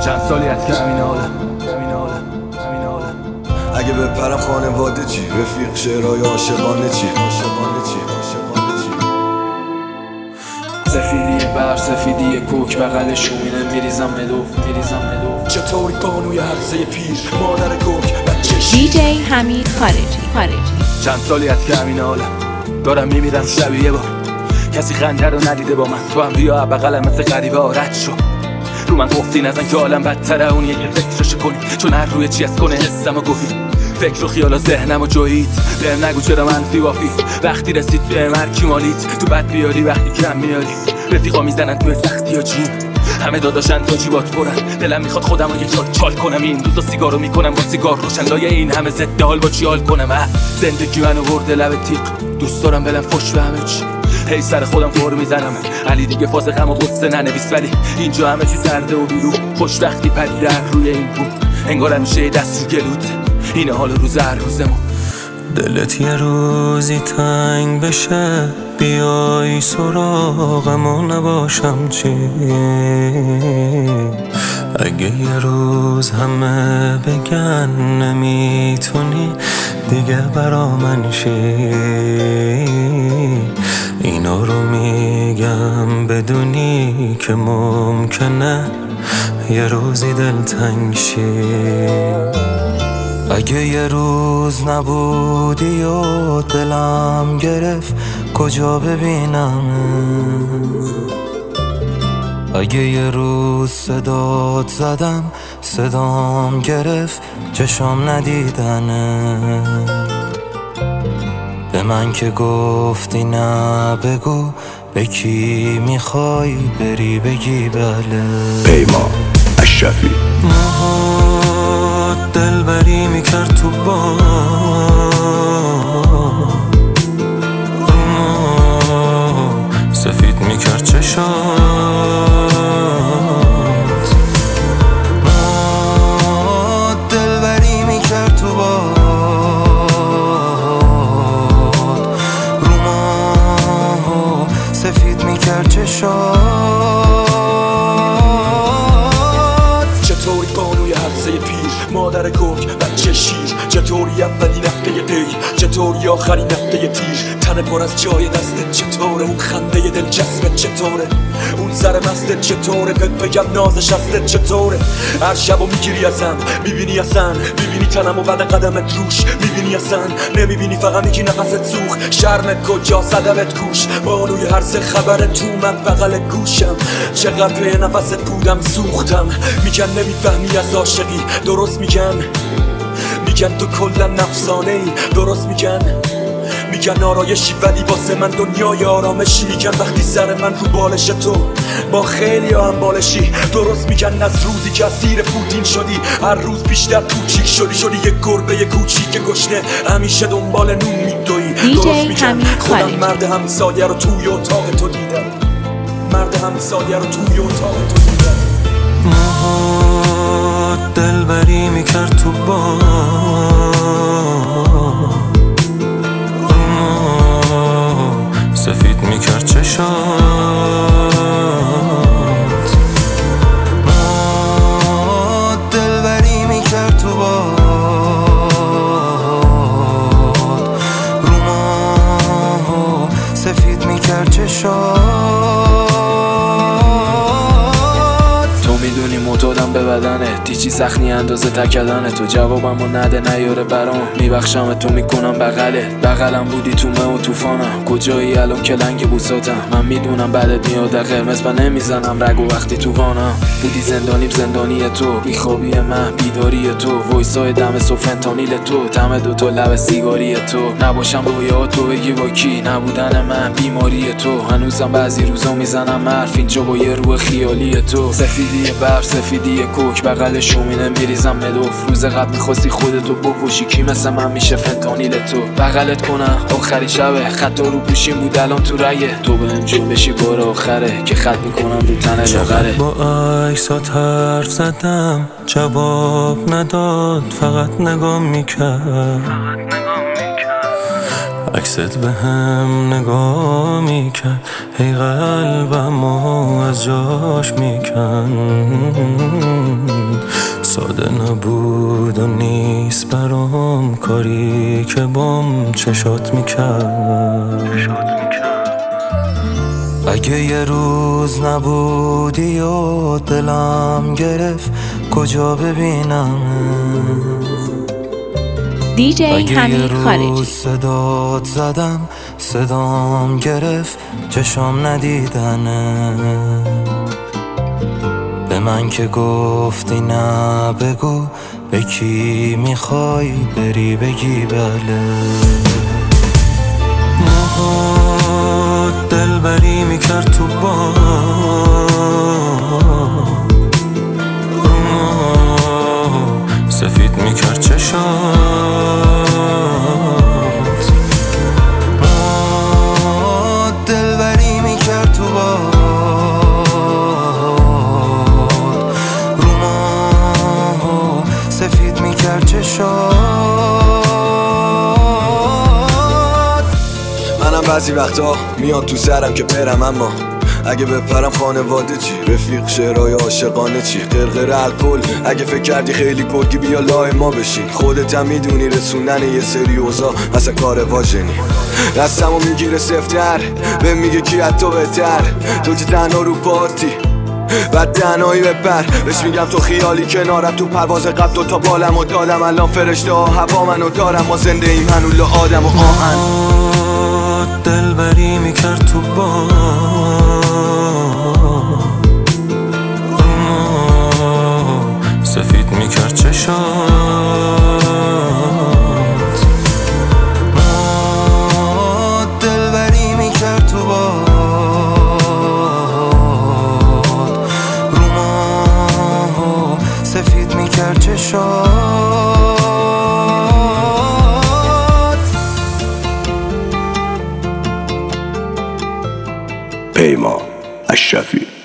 چند سالی از که همین حالم. اگه بپرم خانواده چی؟ رفیق شعرهای عاشقانه چی؟ سفیدی بر سفیدی کوک بغل شومینه میریزم مدوف. چطوری بانوی هرزه پیر مادر کوک بچه دیجی حمید خارجی. چند سالی از که همین حالم. دارم میمیرم شبیه یه بار کسی خنده رو ندیده با من. تو هم بیا بغلم مثل غریبه رد شو. رو من گفتی نزن که عالم بدتره اونیه که فکرشو کنی، چون هر روی چی از کنه حسم و گوهی. فکر و خیال و ذهنم و جویید بهم نگو چرا منفی وافی. وقتی رسید بهم هر کی مالیت تو بد بیاری وقتی کم میاری. رفیقا میزنن توی سختی ها جون، همه داداشن تا جیبات برن. دلم میخواد خودم رو یه جا چال کنم. این روزا سیگارو میکنم با سیگار روشن لای این همه ضد حال با چی حال کنم. زندگی منو برده لب تیغ، دوست دارم بلم خوش به همه چی. هی سر خودم فور میزنم علی دیگه فاز غم و غصه ننویس، ولی اینجا همه چی سرده و بیرون. خوشبختی پدیده روی این بود، انگار همیشه دست رو گلوت. اینه حال روز هر روزمون. دلت یه روزی تنگ بشه بیای سراغم و نباشم چی؟ اگه یه روز همه بگن نمیتونی دیگه برا من شی، اینا رو میگم بدونی که ممکنه یه روزی دلتنگ شی. اگه یه روز نبودی و دلم گرفت کجا ببینم؟ اگه یه روز صدات زدم صدام گرفت چشام ندیدنه. به من که گفتی نه بگو، به کی میخوای بری بگی بله. پیمان اشرفی موهات دلبری میکرد تو با سفید میکرد چشات. موهات دلبری میکرد تو با سفید میکرد چشات. چطوری بانوی هرزه پیر مادر کوک بچه شیر؟ چطوری اولین هفته دی؟ چطوری آخرین هفته تیر؟ تن پر از جای دستت چطوره؟ اون خنده دلچسبت چطوره؟ اون سر مستت چطوره؟ بهت بگم نازش هستت چطوره؟ هر شبو میگیری ازم میبینی اصلا، میبینی تنم و بعد قدمت روش میبینی اصلا، نمیبینی فقط میگی نفست سوخ. شرمت کجا صدمت کوش؟ بانوی هرزه خبرت تو من بغل گوشم. چقدر به نفست بودم سوختم. میگن نمیفهمی از عاشقی، درست میگن تو کلا نفسانه ای. درست میگن آرایشی ولی واسه من دنیای آرامشی. میگن وقتی سر من رو بالش تو با خیلی هم بالشی. درست میگن از روزی که اسیر پوتین شدی هر روز بیشتر کوچیک شدی یه گربه کوچیک گشنه همیشه دنبال نون میدوی. درست میگن خودم مرد همسایه رو توی اتاق تو دیدم. موهات دلبری میکرد تو با سفید میکرد چشات. موهات دلبری میکرد تو با سفید میکرد چشات. میدونی معتادم به بدنه دیچی سخنی اندازه تکدنه. تو جوابمو نده نیاره برام، میبخشم تو میکنم بغلم بودی تو مه و توفانم. کجایی الان که لنگ بوساتم؟ من میدونم بعدت میاد قرمز و نمیزنم رگو وقتی تو وانم. بودی زندانی تو، بیخوابی من بیداری تو، وایسای دم فنتانیل تو، دم دوتا لب سیگاری تو. نباشم رویات تو بگی با کی؟ نبودن من بیماری تو. هنوزم بعضی روزا میزنم حرف اینجا با یه روح خیالی تو. سفیدی بر سفیدی کوک بغل شومینه میریزم مدوف. روز قبل میخواستی خودتو بکشی، کی مثل من میشه فنتانیل تو؟ بغلت کنم آخری شبه، خط رو گوشیم بود الان تو رگه. تو بهم جون بشی بار آخره که خط میکنم رو تن لاغره. با عکسات حرف زدم جواب نداد، فقط نگام میکرد. عکست به هم نگاه میکرد، ای قلبم و از جاش میکن. ساده نبود و نیست برام کاری که بام چشات میکرد. اگه یه روز نبودی و دلم گرفت کجا ببینم؟ دیجی حمید روز خارجی. صدات زدم صدام گرفت چشام ندیدنه. به من که گفتی نه بگو، به کی میخوای بری بگی بله. موهات دلبری میکرد تو با سفید میکرد چشات. دلبری میکرد تو باد رو ما سفید میکرد چشات. منم بعضی وقتا میاد تو سرم که برم، اما اگه بپرم خانواده چی؟ رفیق شعرهای عاشقانه چی؟ قرقر الکل اگه فکر کردی خیلی گرگی بیا لای ما بشین. خودت هم میدونی رسوندن یه سری اوضاع اصلا کار واژنی. دستمو میگیره سفتر به میگه کی از تو بهتر، تو که تنها رو پارتی بعد تنهایی بپر. بهش میگم تو خیالی کنارم، تو پرواز قبل دوتا بالمو دادم، الان فرشته ها هوا منو دارم، ما زنده ایم هنوز آدم و آهن. دلبری میکرد تو با سفید میکرد چشات. دلبری میکرد تو باد رو ما سفید میکرد چشات. پیمان اشرفی.